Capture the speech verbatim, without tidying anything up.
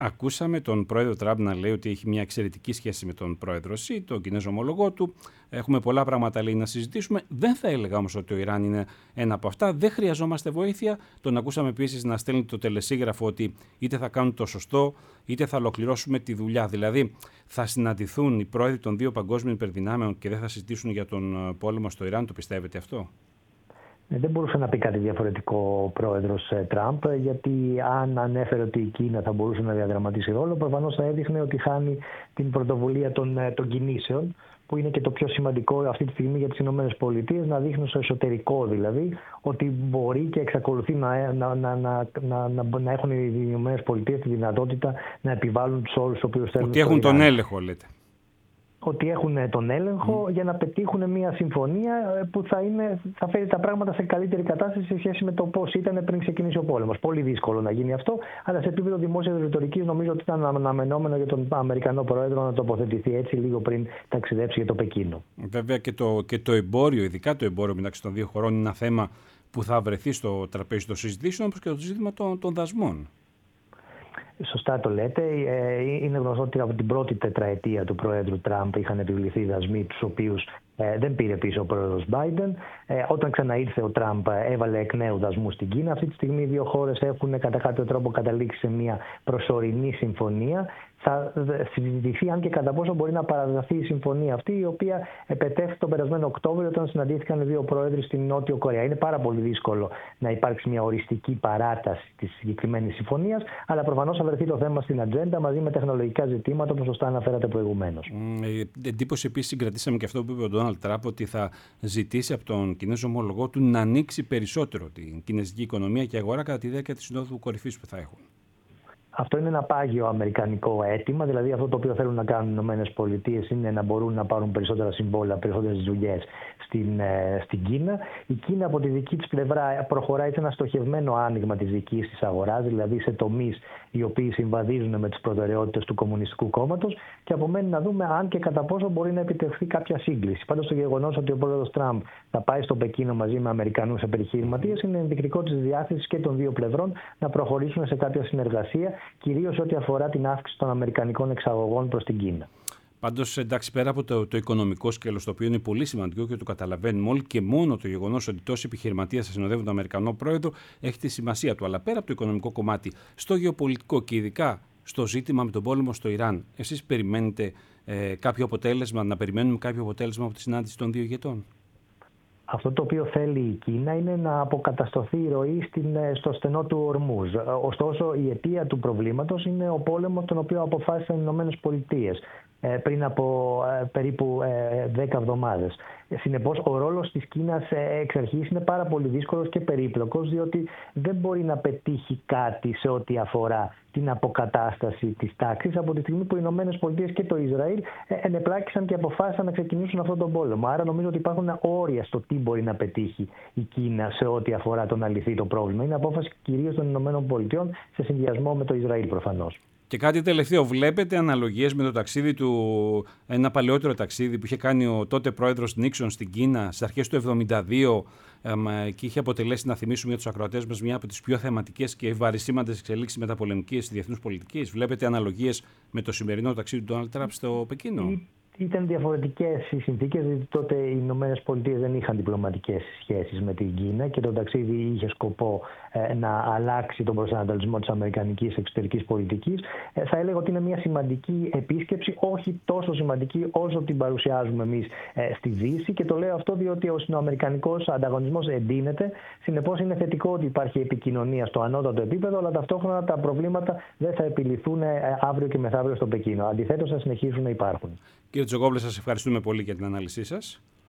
Ακούσαμε τον πρόεδρο Τραμπ να λέει ότι έχει μια εξαιρετική σχέση με τον πρόεδρο Σι, τον Κινέζο ομολογό του. Έχουμε πολλά πράγματα, λέει, να συζητήσουμε. Δεν θα έλεγα όμως ότι το Ιράν είναι ένα από αυτά. Δεν χρειαζόμαστε βοήθεια. Τον ακούσαμε επίσης να στέλνει το τελεσίγραφο ότι είτε θα κάνουν το σωστό, είτε θα ολοκληρώσουμε τη δουλειά. Δηλαδή, θα συναντηθούν οι πρόεδροι των δύο παγκόσμιων υπερδυνάμεων και δεν θα συζητήσουν για τον πόλεμο στο Ιράν. Το πιστεύετε αυτό? Δεν μπορούσε να πει κάτι διαφορετικό ο πρόεδρος Τραμπ, γιατί αν ανέφερε ότι η Κίνα θα μπορούσε να διαδραματίσει ρόλο, προφανώς θα έδειχνε ότι χάνει την πρωτοβουλία των, των κινήσεων, που είναι και το πιο σημαντικό αυτή τη στιγμή για τις ΗΠΑ, να δείχνουν στο εσωτερικό δηλαδή ότι μπορεί και εξακολουθεί να, να, να, να, να, να, να έχουν οι ΗΠΑ τη δυνατότητα να επιβάλλουν τους όρους τους οποίους θέλουν. Ότι έχουν τον έλεγχο, λέτε. Ότι έχουν τον έλεγχο mm. για να πετύχουν μια συμφωνία που θα, είναι, θα φέρει τα πράγματα σε καλύτερη κατάσταση σε σχέση με το πώς ήταν πριν ξεκινήσει ο πόλεμος. Πολύ δύσκολο να γίνει αυτό, αλλά σε επίπεδο δημόσιας ρητορικής νομίζω ότι ήταν αναμενόμενο για τον Αμερικανό Πρόεδρο να τοποθετηθεί έτσι λίγο πριν ταξιδέψει για το Πεκίνο. Βέβαια και το, και το εμπόριο, ειδικά το εμπόριο μεταξύ των δύο χωρών, είναι ένα θέμα που θα βρεθεί στο τραπέζι των συζητήσεων, όπως και το ζήτημα των, των δασμών. Σωστά το λέτε. Είναι γνωστό ότι από την πρώτη τετραετία του Προέδρου Τραμπ είχαν επιβληθεί δασμοί, τους οποίους ε, δεν πήρε πίσω ο Πρόεδρος Μπάιντεν. Ε, όταν ξαναήρθε ο Τραμπ, έβαλε εκ νέου δασμούς στην Κίνα. Αυτή τη στιγμή οι δύο χώρες έχουν κατά κάποιο τρόπο καταλήξει σε μια προσωρινή συμφωνία. Θα συζητηθεί αν και κατά πόσο μπορεί να παραδοθεί η συμφωνία αυτή, η οποία επετέφθη τον περασμένο Οκτώβριο όταν συναντήθηκαν οι δύο πρόεδροι στην Νότιο Κορέα. Είναι πάρα πολύ δύσκολο να υπάρξει μια οριστική παράταση της συγκεκριμένης συμφωνίας, αλλά προφανώς θα βρεθεί το θέμα στην ατζέντα μαζί με τεχνολογικά ζητήματα, όπως σωστά αναφέρατε προηγουμένως. Mm, εντύπωση επίσης συγκρατήσαμε και αυτό που είπε ο Ντόναλντ Τραμπ, ότι θα ζητήσει από τον Κινέζο ομολογό του να ανοίξει περισσότερο την κινέζικη οικονομία και αγορά κατά τη διάρκεια της συνόδου κορυφής που θα έχουν. Αυτό είναι ένα πάγιο αμερικανικό αίτημα, δηλαδή αυτό το οποίο θέλουν να κάνουν οι ΗΠΑ είναι να μπορούν να πάρουν περισσότερα συμβόλαια, περισσότερες δουλειές στην, στην Κίνα. Η Κίνα από τη δική της πλευρά προχωράει σε ένα στοχευμένο άνοιγμα της δικής της αγοράς, δηλαδή σε τομείς οι οποίοι συμβαδίζουν με τις προτεραιότητες του Κομμουνιστικού Κόμματος, και απομένει να δούμε αν και κατά πόσο μπορεί να επιτευχθεί κάποια σύγκληση. Πάντως το γεγονός ότι ο πρόεδρος Τραμπ θα πάει στο Πεκίνο μαζί με Αμερικανούς επιχειρηματίες είναι ενδεικτικό της διάθεσης και των δύο πλευρών να προχωρήσουν σε κάποια συνεργασία, κυρίως ό,τι αφορά την αύξηση των αμερικανικών εξαγωγών προς την Κίνα. Πάντως, εντάξει, πέρα από το, το οικονομικό σκέλος, το οποίο είναι πολύ σημαντικό και το καταλαβαίνουμε όλοι, και μόνο το γεγονός ότι τόσοι επιχειρηματίες θα συνοδεύουν τον Αμερικανό πρόεδρο έχει τη σημασία του. Αλλά πέρα από το οικονομικό κομμάτι, στο γεωπολιτικό και ειδικά στο ζήτημα με τον πόλεμο στο Ιράν, εσείς περιμένετε ε, κάποιο αποτέλεσμα, να περιμένουμε κάποιο αποτέλεσμα από τη συνάντηση των δύο ηγετών? Αυτό το οποίο θέλει η Κίνα είναι να αποκατασταθεί η ροή στην, στο στενό του Ορμούζ. Ωστόσο, η αιτία του προβλήματος είναι ο πόλεμος τον οποίο αποφάσισαν οι Ηνωμένες Πολιτείες πριν από περίπου δέκα εβδομάδες. Συνεπώς, ο ρόλος της Κίνας εξ αρχής είναι πάρα πολύ δύσκολος και περίπλοκος, διότι δεν μπορεί να πετύχει κάτι σε ό,τι αφορά την αποκατάσταση της τάξης από τη στιγμή που οι Ηνωμένες Πολιτείες και το Ισραήλ ενεπλάκησαν και αποφάσισαν να ξεκινήσουν αυτόν τον πόλεμο. Άρα νομίζω ότι υπάρχουν όρια στο τι μπορεί να πετύχει η Κίνα σε ό,τι αφορά το να λυθεί το πρόβλημα. Είναι απόφαση κυρίως των Ηνωμένων Πολιτειών σε συνδυασμό με το Ισραήλ προφανώς. Και κάτι τελευταίο, βλέπετε αναλογίες με το ταξίδι του, ένα παλαιότερο ταξίδι που είχε κάνει ο τότε πρόεδρος Νίξον στην Κίνα στις αρχές του εβδομήντα δύο και είχε αποτελέσει, να θυμίσουμε για τους ακροατές μας, μια από τις πιο θεματικές και βαρισίμαντες εξελίξεις μεταπολεμικής διεθνούς πολιτικής. Βλέπετε αναλογίες με το σημερινό ταξίδι του Ντόναλντ Τραμπ στο Πεκίνο? Ήταν διαφορετικές οι συνθήκες, γιατί τότε οι Ηνωμένες Πολιτείες δεν είχαν διπλωματικές σχέσεις με την Κίνα και το ταξίδι είχε σκοπό ε, να αλλάξει τον προσανατολισμό της αμερικανικής εξωτερικής πολιτικής. Ε, θα έλεγα ότι είναι μια σημαντική επίσκεψη, όχι τόσο σημαντική όσο την παρουσιάζουμε εμείς ε, στη Δύση, και το λέω αυτό διότι ο αμερικανικός ανταγωνισμός εντείνεται. Συνεπώς είναι θετικό ότι υπάρχει επικοινωνία στο ανώτατο επίπεδο, αλλά ταυτόχρονα τα προβλήματα δεν θα επιληθούν ε, αύριο και μεθαύριο στο Πεκίνο. Αντιθέτως, θα συνεχίσουν να υπάρχουν. Κύριε Τζογόβλε, σας ευχαριστούμε πολύ για την ανάλυση σας.